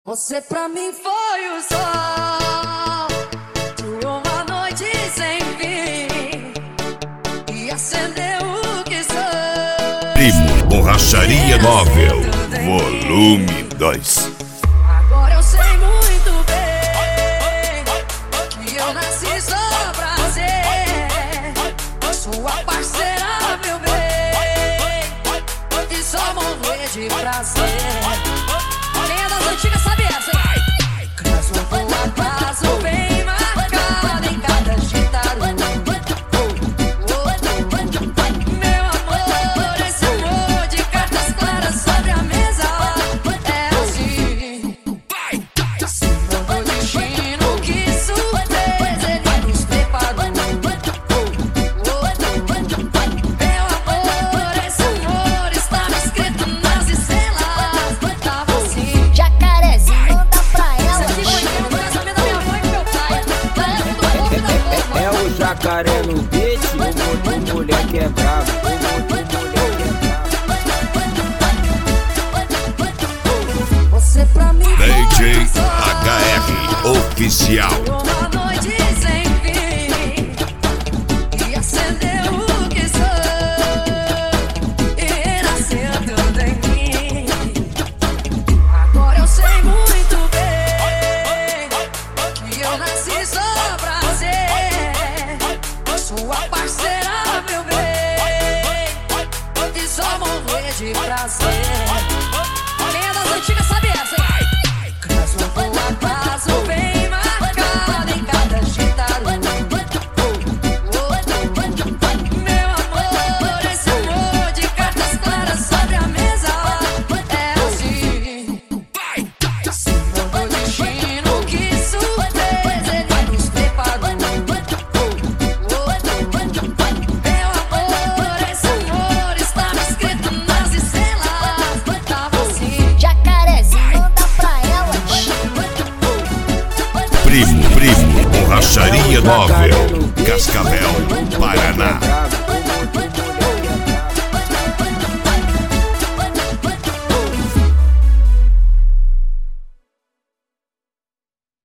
Você pra mim foi o sol de uma noite sem fim e acendeu o que sou. Primo Borracharia Móvel, volume 2. Agora eu sei muito bem que eu nasci só pra ser sua parceira, meu bem, e só morrer de prazer. Quem é das antigas sabe essa, hein? Mas eu vou a prazo bem marcado em cada agitado. Meu amor, esse amor de cartas claras sobre a mesa é assim. Se não foi destino, que surpresa ele nos preparou. Meu amor, esse amor estava escrito nas estrelas. Tava assim. Jacarezinho, manda pra ela. É o jacaré no beat, o mulher que é bravo, Você pra mim DJ HR Oficial. uma noite sem fim e acendeu o que sou e nasceu tudo em mim. Agora eu sei muito bem que eu nasci só pra ser sua parceira, meu bem, e só morrer de prazer. Quem é das antigas sabe essa, hein? Caso eu vou a prazo bem marcado em cada agitado. Meu amor, esse amor de cartas claras sobre a mesa é assim. Se não foi destino, que surpresa ele nos preparou. Meu amor, esse amor estava escrito nas estrelas. Tava assim. Jacarezinho, manda pra ela. Primo Borracharia Móvel, Cascavel, Paraná.